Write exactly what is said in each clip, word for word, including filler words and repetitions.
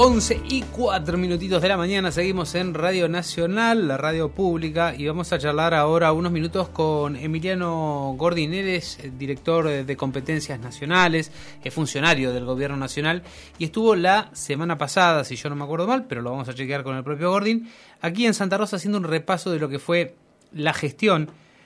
once y cuatro minutitos de la mañana, seguimos en Radio Nacional, la radio pública, y vamos a charlar ahora unos minutos con Emiliano Gordin. Él es director de competencias nacionales, es funcionario del gobierno nacional y estuvo la semana pasada, si yo no me acuerdo mal, pero lo vamos a chequear con el propio Gordin, aquí en Santa Rosa haciendo un repaso de lo que fue la gestión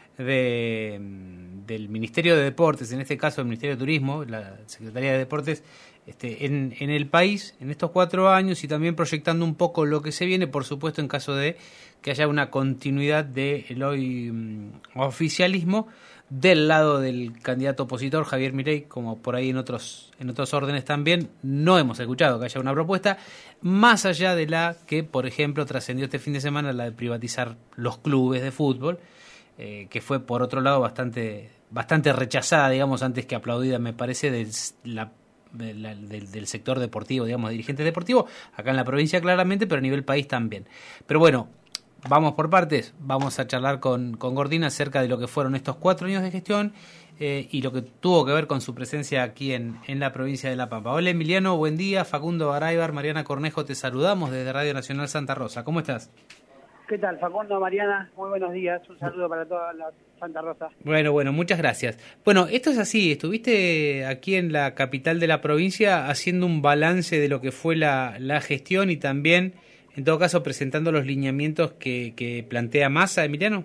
de, del Ministerio de Deportes, en este caso el Ministerio de Turismo, la Secretaría de Deportes, Este, en, en el país en estos cuatro años y también proyectando un poco lo que se viene, por supuesto en caso de que haya una continuidad del hoy um, oficialismo del lado del candidato opositor Javier Milei, como por ahí en otros en otros órdenes también. No hemos escuchado que haya una propuesta más allá de la que, por ejemplo, trascendió este fin de semana, la de privatizar los clubes de fútbol, eh, que fue por otro lado bastante bastante rechazada, digamos, antes que aplaudida, me parece, de la Del, del, del sector deportivo, digamos, dirigentes deportivos, acá en la provincia claramente, pero a nivel país también. Pero bueno, vamos por partes, vamos a charlar con, con Gordin acerca de lo que fueron estos cuatro años de gestión eh, y lo que tuvo que ver con su presencia aquí en, en la provincia de La Pampa. Hola Emiliano, buen día. Facundo Araibar, Mariana Cornejo, te saludamos desde Radio Nacional Santa Rosa. ¿Cómo estás? ¿Qué tal, Facundo, Mariana? Muy buenos días. Un saludo para toda la Santa Rosa. Bueno, bueno, muchas gracias. Bueno, esto es así. Estuviste aquí en la capital de la provincia haciendo un balance de lo que fue la, la gestión y también, en todo caso, presentando los lineamientos que, que plantea Massa, Emiliano.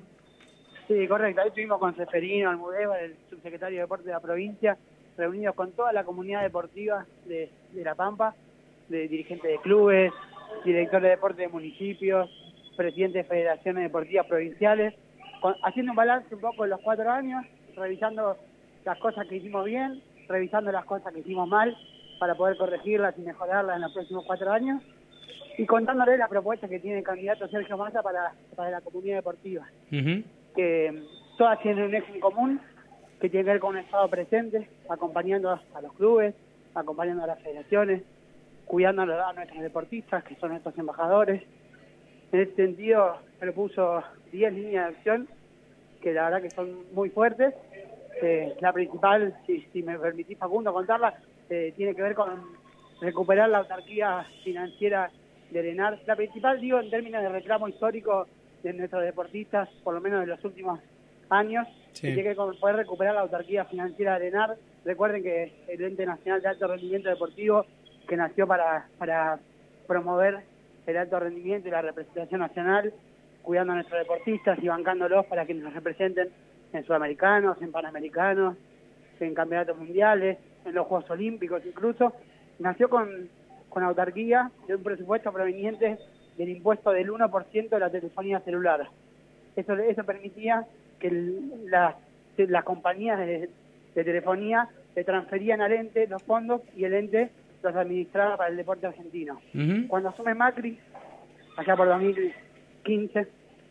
Sí, correcto. Ahí estuvimos con Seferino Almudévar, el subsecretario de Deportes de la provincia, reunidos con toda la comunidad deportiva de, de La Pampa, de dirigentes de clubes, directores de deportes de municipios, presidentes de federaciones deportivas provinciales, con, haciendo un balance un poco de los cuatro años, revisando las cosas que hicimos bien, revisando las cosas que hicimos mal, para poder corregirlas y mejorarlas en los próximos cuatro años, y contándole la propuesta que tiene el candidato Sergio Massa para, para la comunidad deportiva, uh-huh. que todas tienen un eje en común, que tiene que ver con un Estado presente, acompañando a los clubes, acompañando a las federaciones, cuidando a nuestros deportistas, que son nuestros embajadores. En ese sentido, propuso diez líneas de acción que la verdad que son muy fuertes. Eh, la principal, si, si me permitís, Facundo, contarla, eh, tiene que ver con recuperar la autarquía financiera de ENAR. La principal, digo, en términos de reclamo histórico de nuestros deportistas, por lo menos de los últimos años, sí. Que tiene que ver con poder recuperar la autarquía financiera de ENAR. Recuerden que el Ente Nacional de Alto Rendimiento Deportivo, que nació para, para promover el alto rendimiento y la representación nacional, cuidando a nuestros deportistas y bancándolos para que nos representen en sudamericanos, en panamericanos, en campeonatos mundiales, en los Juegos Olímpicos incluso. Nació con, con autarquía de un presupuesto proveniente del impuesto del uno por ciento de la telefonía celular. Eso, eso permitía que el, las, las compañías de, de telefonía le transferían al ente los fondos y el ente los administraba para el deporte argentino. Uh-huh. Cuando asume Macri, allá por dos mil quince,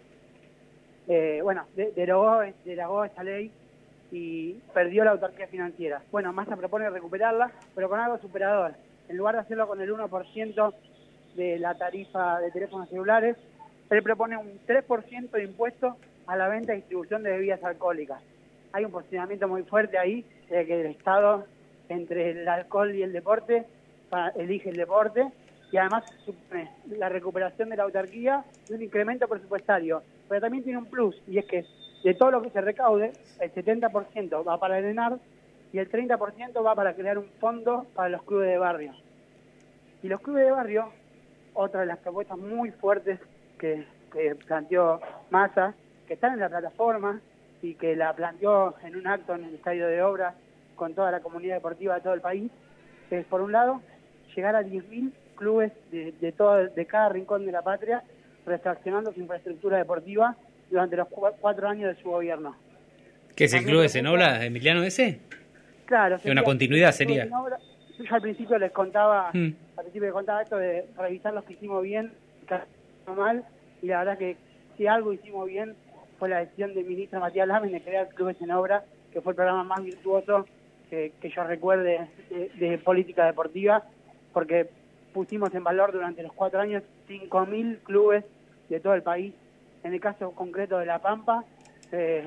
eh, bueno, de, derogó, derogó esta ley y perdió la autarquía financiera. Bueno, Massa propone recuperarla, pero con algo superador. En lugar de hacerlo con el uno por ciento de la tarifa de teléfonos celulares, él propone un tres por ciento de impuesto a la venta y distribución de bebidas alcohólicas. Hay un posicionamiento muy fuerte ahí de que el Estado, entre el alcohol y el deporte, elige el deporte, y además supone la recuperación de la autarquía y un incremento presupuestario. Pero también tiene un plus, y es que de todo lo que se recaude, el setenta por ciento va para el ENAR y el treinta por ciento va para crear un fondo para los clubes de barrio. Y los clubes de barrio, otra de las propuestas muy fuertes que, que planteó Massa, que están en la plataforma y que la planteó en un acto en el Estadio de Obras con toda la comunidad deportiva de todo el país, es, por un lado, llegar a diez mil clubes de, de, todo, de cada rincón de la patria, refaccionando su infraestructura deportiva durante los cu- cuatro años de su gobierno. ¿Qué es el Club de Senobla, Emiliano, ese? Claro. Sería, una continuidad sería. Yo al principio les contaba, mm. al principio les contaba esto de revisar los que hicimos bien, que hicimos mal, y la verdad que si algo hicimos bien fue la decisión del ministro Matías Lames de crear el Club de Senobra, que fue el programa más virtuoso que, que yo recuerde de, de política deportiva, porque pusimos en valor durante los cuatro años cinco mil clubes de todo el país. En el caso concreto de La Pampa, eh,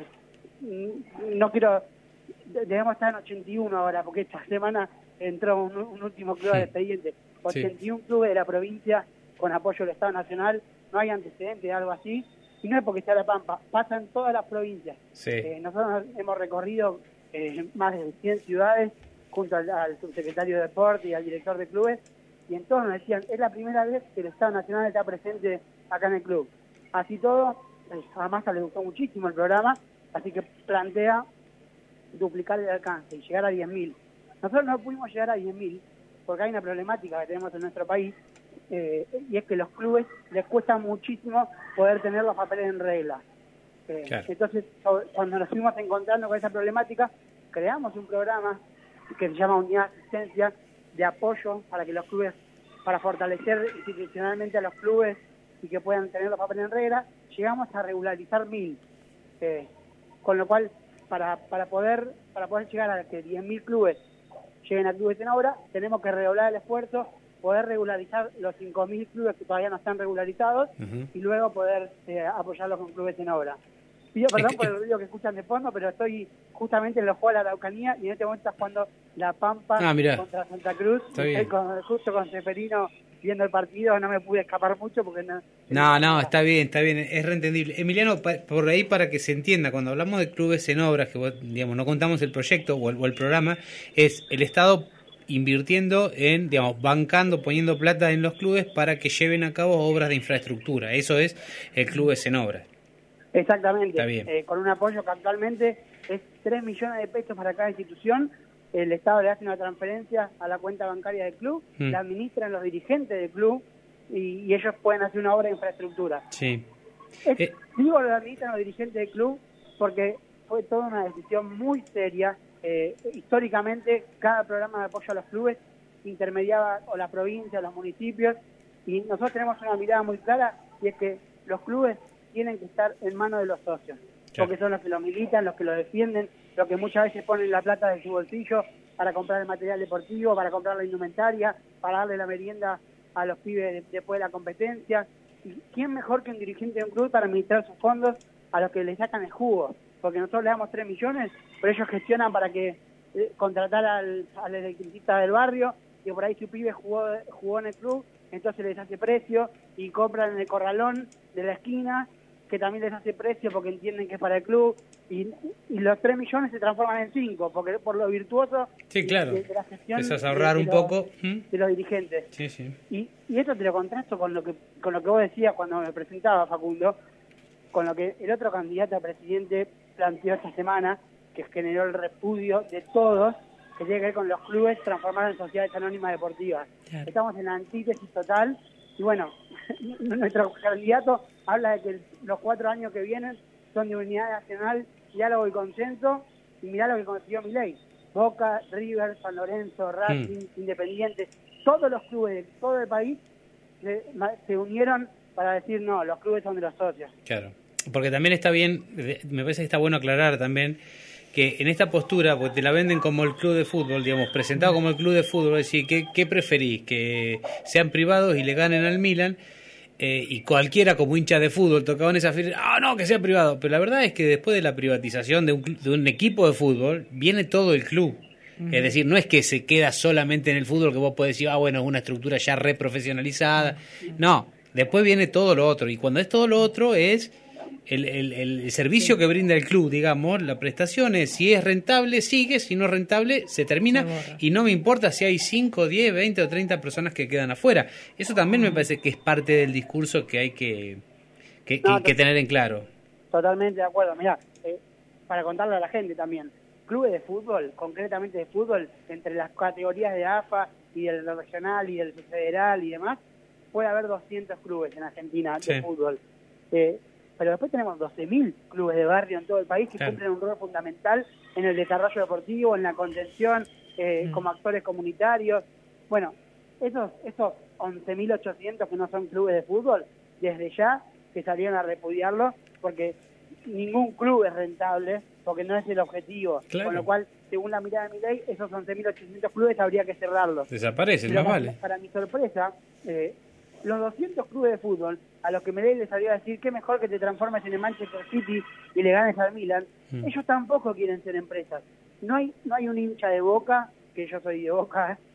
no quiero, debemos estar en ochenta y uno ahora, porque esta semana entró un, un último club sí. de expediente, ochenta y uno sí. clubes de la provincia con apoyo del Estado Nacional, no hay antecedentes de algo así, y no es porque sea La Pampa, pasa en todas las provincias. Sí. Eh, nosotros hemos recorrido eh, más de cien ciudades junto al, al subsecretario de Deporte y al director de clubes, y en todos nos decían, es la primera vez que el Estado Nacional está presente acá en el club. Así todo, eh, a Massa le gustó muchísimo el programa, así que plantea duplicar el alcance y llegar a diez mil. Nosotros no pudimos llegar a diez mil porque hay una problemática que tenemos en nuestro país, eh, y es que los clubes les cuesta muchísimo poder tener los papeles en regla. Eh, claro. Entonces, cuando nos fuimos encontrando con esa problemática, creamos un programa que se llama Unidad de Asistencia de apoyo para que los clubes, para fortalecer institucionalmente a los clubes y que puedan tener los papeles en regla. Llegamos a regularizar mil, eh, con lo cual para para poder para poder llegar a que diez mil clubes lleguen a clubes en obra, tenemos que redoblar el esfuerzo, poder regularizar los cinco mil clubes que todavía no están regularizados, uh-huh, y luego poder eh, apoyarlos con clubes en obra. Pido perdón es que, por el ruido que escuchan de fondo, pero estoy justamente en los Juegos de la Araucanía y en este momento está jugando La Pampa ah, contra Santa Cruz. Estoy con, justo con Seferino viendo el partido, no me pude escapar mucho porque no... No, no, está bien, está bien, es reentendible. Emiliano, pa, por ahí para que se entienda, cuando hablamos de clubes en obras, que vos, digamos, no contamos el proyecto o el, o el programa, es el Estado invirtiendo en, digamos, bancando, poniendo plata en los clubes para que lleven a cabo obras de infraestructura. Eso es el Clubes en Obras. Exactamente, eh, con un apoyo que actualmente es tres millones de pesos para cada institución. El Estado le hace una transferencia a la cuenta bancaria del club, mm. la administran los dirigentes del club y, y ellos pueden hacer una obra de infraestructura. Sí. Es, eh. Digo lo administran los dirigentes del club porque fue toda una decisión muy seria. Eh, históricamente, cada programa de apoyo a los clubes intermediaba o la provincia o los municipios, y nosotros tenemos una mirada muy clara, y es que los clubes tienen que estar en manos de los socios, claro, porque son los que lo militan, los que lo defienden, los que muchas veces ponen la plata de su bolsillo para comprar el material deportivo, para comprar la indumentaria, para darle la merienda a los pibes de, después de la competencia. ¿Y quién mejor que un dirigente de un club para administrar sus fondos a los que le sacan el jugo? Porque nosotros le damos tres millones, pero ellos gestionan para que eh, contratar al, al electricista del barrio, que por ahí su pibe jugó, jugó en el club, entonces les hace precio, y compran en el corralón de la esquina, que también les hace precio porque entienden que es para el club, y, y los tres millones se transforman en cinco, porque por lo virtuoso, sí, claro, de, de la gestión, empiezas a ahorrar de, un de los, poco de los dirigentes. Sí, sí. Y, y esto te lo contrasto con lo que con lo que vos decías cuando me presentaba, Facundo, con lo que el otro candidato a presidente planteó esta semana, que generó el repudio de todos, que tiene que ver con los clubes transformados en sociedades anónimas deportivas. Claro. Estamos en la antítesis total, y bueno, nuestro candidato habla de que el, los cuatro años que vienen son de unidad nacional, diálogo y consenso, y mirá lo que consiguió Milei. Boca, River, San Lorenzo, Racing, mm. Independiente, todos los clubes de todo el país se, se unieron para decir no, los clubes son de los socios. Claro, porque también está bien, me parece que está bueno aclarar también que en esta postura, pues te la venden como el club de fútbol, digamos, presentado como el club de fútbol, es decir, ¿qué, qué preferís? Que sean privados y le ganen al Milan, eh, y cualquiera como hincha de fútbol tocaban esa firma, ah, no, que sea privado. Pero la verdad es que después de la privatización de un, de un equipo de fútbol, viene todo el club. Uh-huh. Es decir, no es que se queda solamente en el fútbol, que vos podés decir, ah, bueno, es una estructura ya reprofesionalizada. Uh-huh. No, después viene todo lo otro, y cuando es todo lo otro es El, el, el servicio que brinda el club, digamos, la prestación es, si es rentable, sigue, si no es rentable, se termina, y no me importa si hay cinco, diez, veinte o treinta personas que quedan afuera. Eso también me parece que es parte del discurso que hay que, que, no, que, que tener en claro. Totalmente de acuerdo. Mirá, eh, para contarle a la gente también, clubes de fútbol, concretamente de fútbol, entre las categorías de A F A y del regional y del federal y demás, puede haber doscientos clubes en Argentina de sí. fútbol. Eh, pero después tenemos doce mil clubes de barrio en todo el país que claro. cumplen un rol fundamental en el desarrollo deportivo, en la contención, eh, mm. como actores comunitarios. Bueno, esos esos once mil ochocientos que no son clubes de fútbol, desde ya que salieron a repudiarlo, porque ningún club es rentable, porque no es el objetivo. Claro. Con lo cual, según la mirada de Milei, esos once mil ochocientos clubes habría que cerrarlos. Desaparecen, más vale. Para mi sorpresa, eh, los doscientos clubes de fútbol, a los que Milei les salió a decir, qué mejor que te transformes en el Manchester City y le ganes al Milan, mm. ellos tampoco quieren ser empresas. No hay no hay un hincha de Boca, que yo soy de Boca,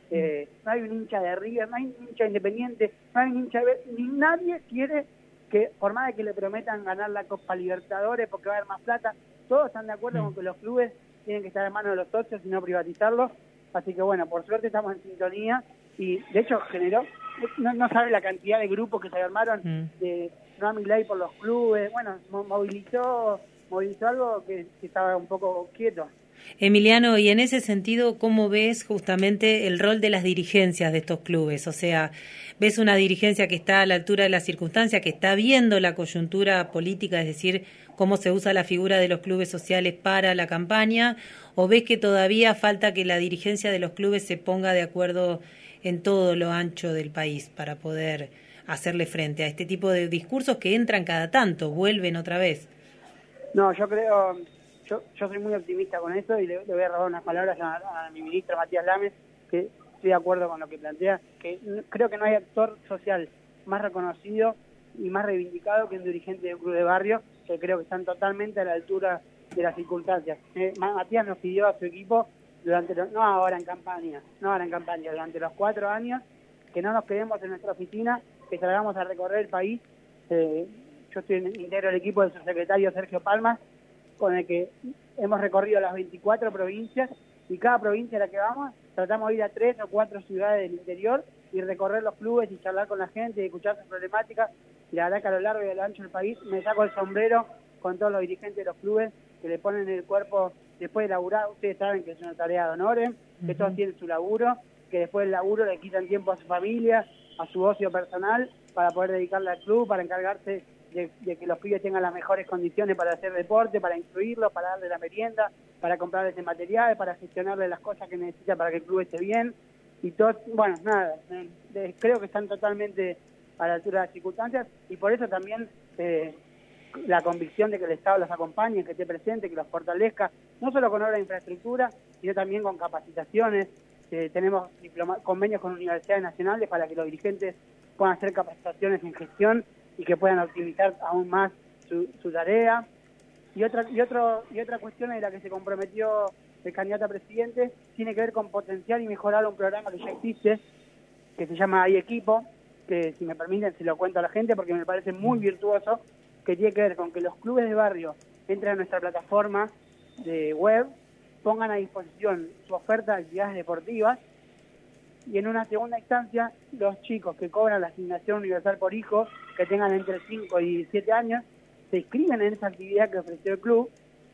Eh, no hay un hincha de River, no hay un hincha Independiente, no hay un hincha de... Ni nadie quiere que, por más de que le prometan ganar la Copa Libertadores porque va a haber más plata, todos están de acuerdo mm. con que los clubes tienen que estar en manos de los socios y no privatizarlos. Así que bueno, por suerte estamos en sintonía y de hecho generó, no, no sabe la cantidad de grupos que se armaron mm. de no a mi ley por los clubes, bueno, movilizó, movilizó algo que, que estaba un poco quieto. Emiliano, y en ese sentido, ¿cómo ves justamente el rol de las dirigencias de estos clubes? O sea, ¿ves una dirigencia que está a la altura de las circunstancias, que está viendo la coyuntura política, es decir, cómo se usa la figura de los clubes sociales para la campaña? ¿O ves que todavía falta que la dirigencia de los clubes se ponga de acuerdo en todo lo ancho del país para poder hacerle frente a este tipo de discursos que entran cada tanto, vuelven otra vez? No, yo creo... Yo, yo soy muy optimista con eso y le, le voy a robar unas palabras a, a mi ministro Matías Lames, que estoy de acuerdo con lo que plantea, que creo que no hay actor social más reconocido y más reivindicado que un dirigente de un club de barrio, que creo que están totalmente a la altura de las circunstancias. Eh, Matías nos pidió a su equipo, durante los, no ahora en campaña, no ahora en campaña, durante los cuatro años, que no nos quedemos en nuestra oficina, que salgamos a recorrer el país. Eh, yo estoy en, integro el equipo de su secretario Sergio Palmas, con el que hemos recorrido las veinticuatro provincias y cada provincia a la que vamos tratamos de ir a tres o cuatro ciudades del interior y recorrer los clubes y charlar con la gente y escuchar sus problemáticas. Y la verdad que a lo largo y a lo ancho del país me saco el sombrero con todos los dirigentes de los clubes que le ponen el cuerpo después de laburar. Ustedes saben que es una tarea de honores, que uh-huh. todos tienen su laburo, que después del laburo le quitan tiempo a su familia, a su ocio personal para poder dedicarle al club, para encargarse De, de que los pibes tengan las mejores condiciones para hacer deporte, para instruirlos, para darle la merienda, para comprarles el material, para gestionarle las cosas que necesita para que el club esté bien. Y todo, bueno, nada, eh, creo que están totalmente a la altura de las circunstancias y por eso también eh, la convicción de que el Estado los acompañe, que esté presente, que los fortalezca, no solo con obras de infraestructura, sino también con capacitaciones. Eh, tenemos diploma, convenios con universidades nacionales para que los dirigentes puedan hacer capacitaciones en gestión y que puedan optimizar aún más su, su tarea. Y otra y otro y otra cuestión en la que se comprometió el candidato a presidente tiene que ver con potenciar y mejorar un programa que ya existe, que se llama Hay Equipo, que si me permiten se lo cuento a la gente porque me parece muy virtuoso, que tiene que ver con que los clubes de barrio entren a nuestra plataforma de web, pongan a disposición su oferta de actividades deportivas y en una segunda instancia los chicos que cobran la asignación universal por hijo, que tengan entre cinco y diecisiete años, se inscriben en esa actividad que ofreció el club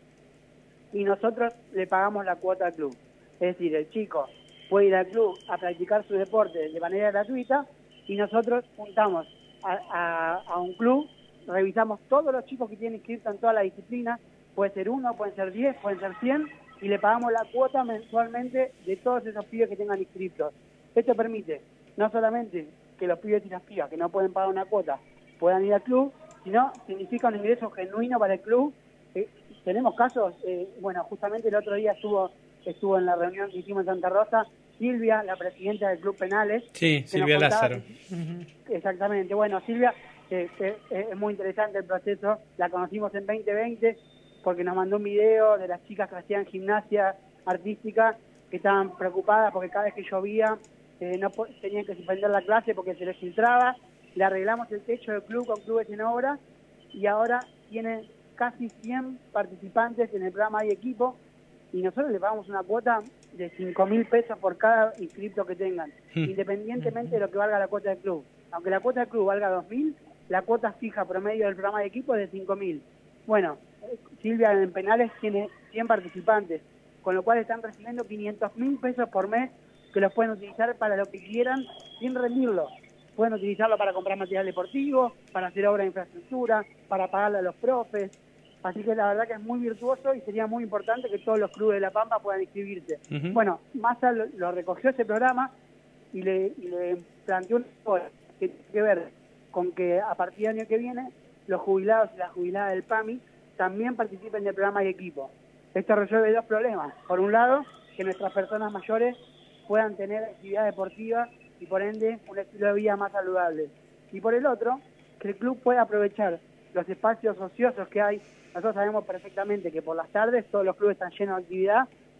y nosotros le pagamos la cuota al club. Es decir, el chico puede ir al club a practicar su deporte de manera gratuita y nosotros juntamos a, a, a un club, revisamos todos los chicos que tienen inscritos en toda la disciplina, puede ser uno, pueden ser diez, pueden ser cien, y le pagamos la cuota mensualmente de todos esos pibes que tengan inscritos. Esto permite no solamente que los pibes y las pibas que no pueden pagar una cuota puedan ir al club, sino significa un ingreso genuino para el club. Eh, tenemos casos, eh, bueno, justamente el otro día estuvo estuvo en la reunión que hicimos en Santa Rosa, Silvia, la presidenta del Club Penales. Sí, Silvia Lázaro. Que, exactamente, bueno, Silvia, eh, eh, es muy interesante el proceso, la conocimos en veinte veinte porque nos mandó un video de las chicas que hacían gimnasia artística, que estaban preocupadas porque cada vez que llovía eh, no tenían que suspender la clase porque se les filtraba. Le arreglamos el techo del club con Clubes en Obra y ahora tiene casi cien participantes en el programa Hay Equipo y nosotros le pagamos una cuota de cinco mil pesos por cada inscripto que tengan, independientemente de lo que valga la cuota del club. Aunque la cuota del club valga dos mil, la cuota fija promedio del programa de equipo es de cinco mil. Bueno, Silvia en Penales tiene cien participantes, con lo cual están recibiendo quinientos mil pesos por mes que los pueden utilizar para lo que quieran sin rendirlo. Pueden utilizarlo para comprar material deportivo, para hacer obra de infraestructura, para pagarle a los profes. Así que la verdad que es muy virtuoso y sería muy importante que todos los clubes de La Pampa puedan inscribirse. Uh-huh. Bueno, Massa lo, lo recogió ese programa y le, y le planteó una cosa que tiene que ver con que a partir del año que viene los jubilados y las jubiladas del P A M I también participen del programa de equipo. Esto resuelve dos problemas. Por un lado, que nuestras personas mayores puedan tener actividad deportiva y por ende un estilo de vida más saludable. Y por el otro, que el club pueda aprovechar los espacios ociosos que hay. Nosotros sabemos perfectamente que por las tardes todos los clubes están llenos de actividad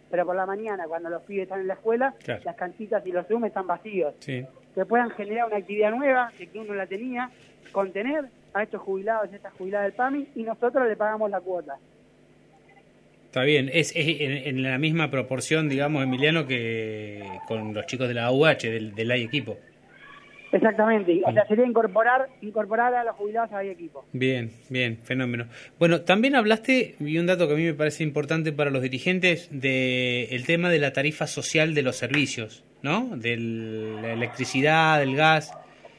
pero por la mañana, cuando los pibes están en la escuela, claro, las canchitas y los Zoom están vacíos. Sí. Que puedan generar una actividad nueva, que uno la tenía, contener a estos jubilados y estas jubiladas del PAMI, y nosotros le pagamos la cuota. Está bien, es, es en, en la misma proporción, digamos, Emiliano, que con los chicos de la U H, del, del A I equipo. Exactamente, o sea, sería incorporar incorporar a los jubilados al equipo. Bien, bien, fenómeno. Bueno, también hablaste, y un dato que a mí me parece importante para los dirigentes, de el tema de la tarifa social de los servicios, ¿no? De la electricidad, del gas.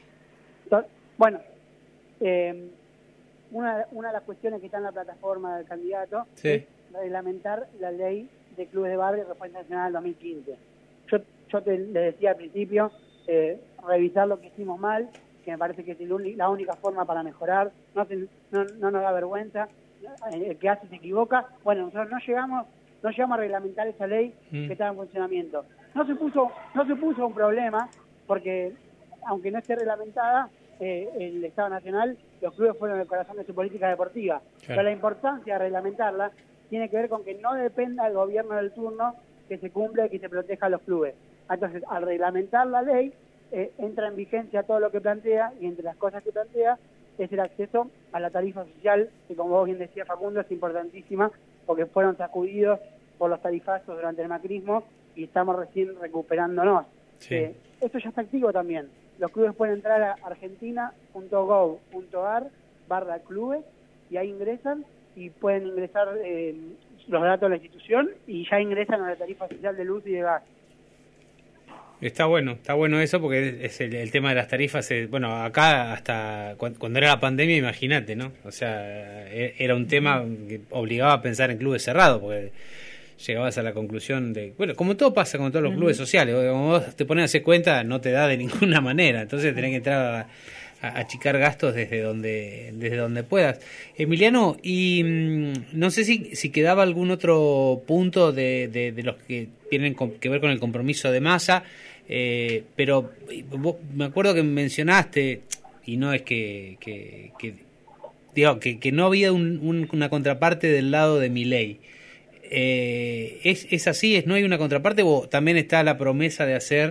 Bueno, eh, una, una de las cuestiones que está en la plataforma del candidato sí. es reglamentar la ley de clubes de barrio y respuesta nacional del dos mil quince. Yo, yo te le decía al principio, eh, revisar lo que hicimos mal, que me parece que es la única forma para mejorar, no, se, no, no nos da vergüenza, el que hace se equivoca. Bueno, nosotros no llegamos no llegamos a reglamentar esa ley mm. que estaba en funcionamiento. No se puso no se puso un problema, porque aunque no esté reglamentada, eh, el Estado Nacional, los clubes fueron el corazón de su política deportiva. Claro. Pero la importancia de reglamentarla tiene que ver con que no dependa del gobierno del turno que se cumpla y que se proteja a los clubes. Entonces, al reglamentar la ley, eh, entra en vigencia todo lo que plantea, y entre las cosas que plantea es el acceso a la tarifa social, que como vos bien decías, Facundo, es importantísima, porque fueron sacudidos por los tarifazos durante el macrismo y estamos recién recuperándonos. Sí. Eh, esto ya está activo también. Los clubes pueden entrar a argentina punto gov punto ar barra clubes y ahí ingresan y pueden ingresar eh, los datos de la institución y ya ingresan a la tarifa social de luz y de gas. Está bueno, está bueno eso porque es el, el tema de las tarifas, es, bueno, acá hasta cuando, cuando era la pandemia, imagínate, ¿no? O sea, era un tema que obligaba a pensar en clubes cerrados, porque llegabas a la conclusión de, bueno, como todo pasa con todos los clubes sociales, como vos te pones a hacer cuenta, no te da de ninguna manera, entonces tenés que entrar a, a achicar gastos desde donde desde donde puedas. Emiliano, y mmm, no sé si, si quedaba algún otro punto de, de, de los que tienen que ver con el compromiso de Massa, eh, pero vos, me acuerdo que mencionaste, y no es que, que, que digo, que, que no había un, un, una contraparte del lado de Milei. Eh, ¿es, ¿Es así? ¿Es, ¿No hay una contraparte o también está la promesa de hacer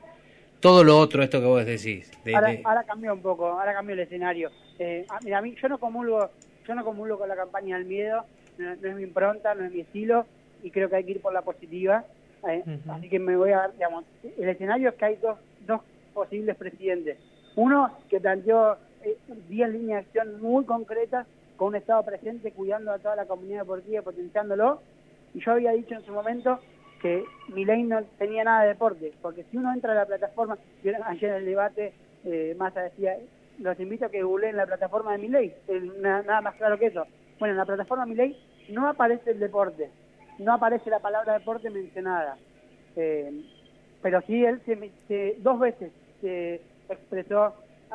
todo lo otro, esto que vos decís? De, ahora, de... ahora cambió un poco, ahora cambió el escenario. Eh, mira, a mí, yo no comulgo, yo no comulgo con la campaña del miedo, no, no es mi impronta, no es mi estilo, y creo que hay que ir por la positiva. Eh, uh-huh. Así que me voy a, digamos, el escenario es que hay dos, dos posibles presidentes. Uno que planteó eh, diez líneas de acción muy concretas, con un Estado presente, cuidando a toda la comunidad deportiva y potenciándolo. Y yo había dicho en su momento que Milei no tenía nada de deporte, porque si uno entra a la plataforma, ayer en el debate, eh, Massa decía, los invito a que googleen la plataforma de Milei, nada, nada más claro que eso. Bueno, en la plataforma Milei no aparece el deporte, no aparece la palabra deporte mencionada, eh, pero sí él se, se, dos veces se expresó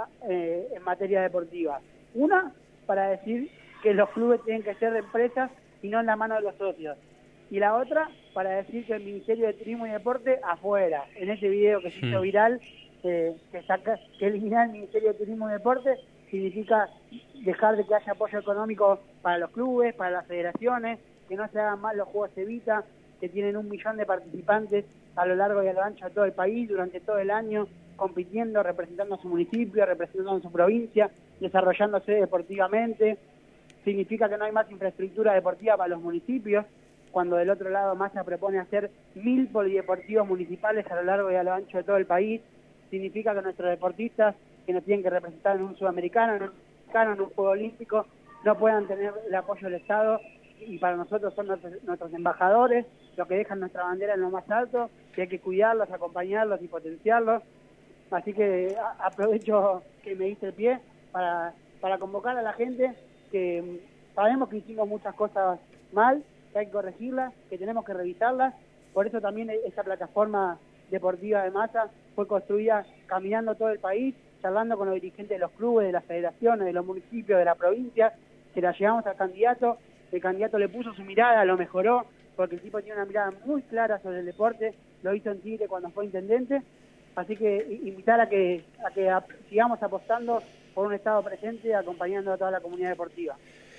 eh, en materia deportiva. Una, para decir que los clubes tienen que ser de empresas y no en la mano de los socios. Y la otra, para decir que el Ministerio de Turismo y Deporte afuera. En ese video que se hizo viral, eh, que, saca, que eliminar el Ministerio de Turismo y Deporte significa dejar de que haya apoyo económico para los clubes, para las federaciones, que no se hagan mal los Juegos Evita, que tienen un millón de participantes a lo largo y a lo ancho de todo el país, durante todo el año, compitiendo, representando a su municipio, representando a su provincia, desarrollándose deportivamente. Significa que no hay más infraestructura deportiva para los municipios, cuando del otro lado Massa propone hacer mil polideportivos municipales a lo largo y a lo ancho de todo el país. Significa que nuestros deportistas, que nos tienen que representar en un sudamericano, en un mexicano, en un juego olímpico, no puedan tener el apoyo del Estado, y para nosotros son nuestros, nuestros embajadores, los que dejan nuestra bandera en lo más alto, que hay que cuidarlos, acompañarlos y potenciarlos. Así que a, aprovecho que me diste el pie para, para convocar a la gente, que sabemos que hicimos muchas cosas mal, que hay que corregirlas, que tenemos que revisarlas. Por eso también esta plataforma deportiva de Massa fue construida caminando todo el país, charlando con los dirigentes de los clubes, de las federaciones, de los municipios, de la provincia, que la llevamos al candidato. El candidato le puso su mirada, lo mejoró, porque el tipo tiene una mirada muy clara sobre el deporte, lo hizo en Chile cuando fue intendente. Así que invitar a que, a que a, sigamos apostando por un Estado presente, acompañando a toda la comunidad deportiva.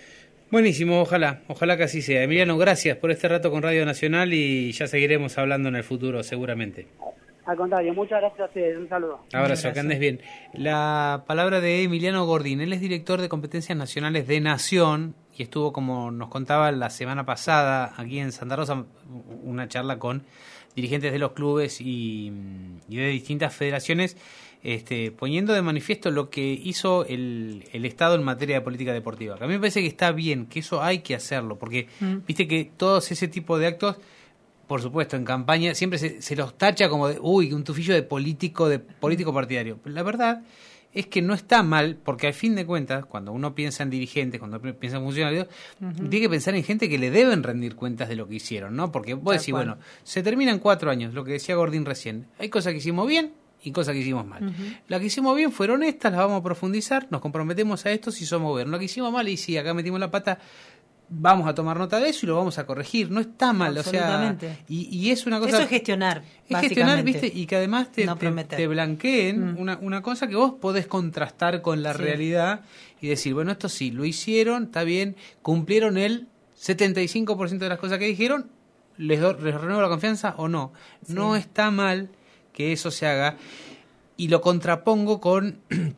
Buenísimo, ojalá, ojalá que así sea. Emiliano, gracias por este rato con Radio Nacional y ya seguiremos hablando en el futuro, seguramente. Al contrario, muchas gracias a ustedes, un saludo. Abrazo, que andes bien. La palabra de Emiliano Gordín, él es director de competencias nacionales de Nación y estuvo, como nos contaba la semana pasada, aquí en Santa Rosa, una charla con dirigentes de los clubes y, y de distintas federaciones, este, poniendo de manifiesto lo que hizo el, el Estado en materia de política deportiva. Que a mí me parece que está bien, que eso hay que hacerlo, porque mm. viste que todos ese tipo de actos, por supuesto, en campaña siempre se, se los tacha como de, uy, un tufillo de político, de político partidario. Pero la verdad es que no está mal, porque al fin de cuentas, cuando uno piensa en dirigentes, cuando uno piensa en funcionarios, uh-huh. tiene que pensar en gente que le deben rendir cuentas de lo que hicieron, ¿no? Porque vos decís, bueno, se terminan cuatro años, lo que decía Gordín recién. Hay cosas que hicimos bien y cosas que hicimos mal. Uh-huh. Las que hicimos bien fueron estas, las vamos a profundizar, nos comprometemos a esto si somos gobierno. Lo que hicimos mal, y sí, acá metimos la pata, vamos a tomar nota de eso y lo vamos a corregir. No está mal, o sea, y, y es una cosa... Eso es gestionar, es gestionar, ¿viste? Y que además te, no te, te blanqueen mm. una, una cosa que vos podés contrastar con la sí. realidad y decir, bueno, esto sí, lo hicieron, está bien, cumplieron el setenta y cinco por ciento de las cosas que dijeron, les, do, les renuevo la confianza o no. Sí. No está mal que eso se haga y lo contrapongo con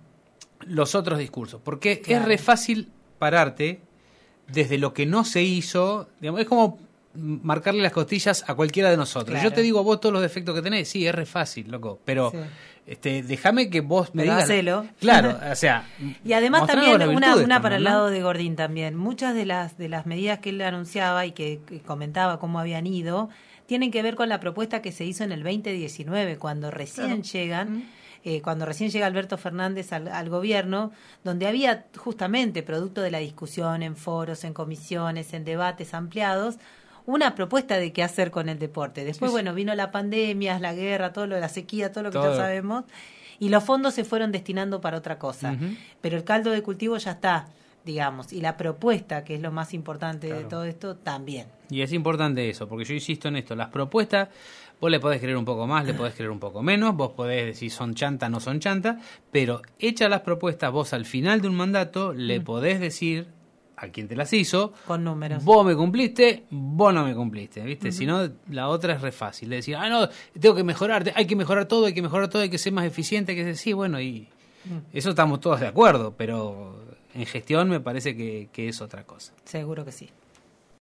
los otros discursos, porque claro. es re fácil pararte desde lo que no se hizo, digamos, es como marcarle las costillas a cualquiera de nosotros. Claro. Yo te digo a vos todos los defectos que tenés, sí, es re fácil, loco, pero sí. este, déjame que vos me digas. Hacelo. Claro, o sea. Y además también una, una para el lado de Gordín también. Muchas de las de las medidas que él anunciaba y que, que comentaba cómo habían ido, tienen que ver con la propuesta que se hizo en el veinte diecinueve, cuando recién claro. llegan. Mm. Eh, cuando recién llega Alberto Fernández al, al gobierno, donde había justamente, producto de la discusión en foros, en comisiones, en debates ampliados, una propuesta de qué hacer con el deporte. Después, sí, bueno, sí. vino la pandemia, la guerra, todo lo de la sequía, todo lo que todo. todos sabemos, y los fondos se fueron destinando para otra cosa. Uh-huh. Pero el caldo de cultivo ya está, digamos, y la propuesta, que es lo más importante claro. de todo esto, también. Y es importante eso, porque yo insisto en esto, las propuestas, vos le podés creer un poco más, le podés creer un poco menos, vos podés decir son chanta, no son chanta, pero hechas las propuestas, vos al final de un mandato le mm. podés decir a quien te las hizo, con números, vos me cumpliste, vos no me cumpliste, ¿viste? Uh-huh. Si no, la otra es re fácil, de decir, ah, no, tengo que mejorar, hay que mejorar todo, hay que mejorar todo, hay que ser más eficiente, hay que decir, sí, bueno, y mm. eso estamos todos de acuerdo, pero en gestión me parece que, que es otra cosa. Seguro que sí.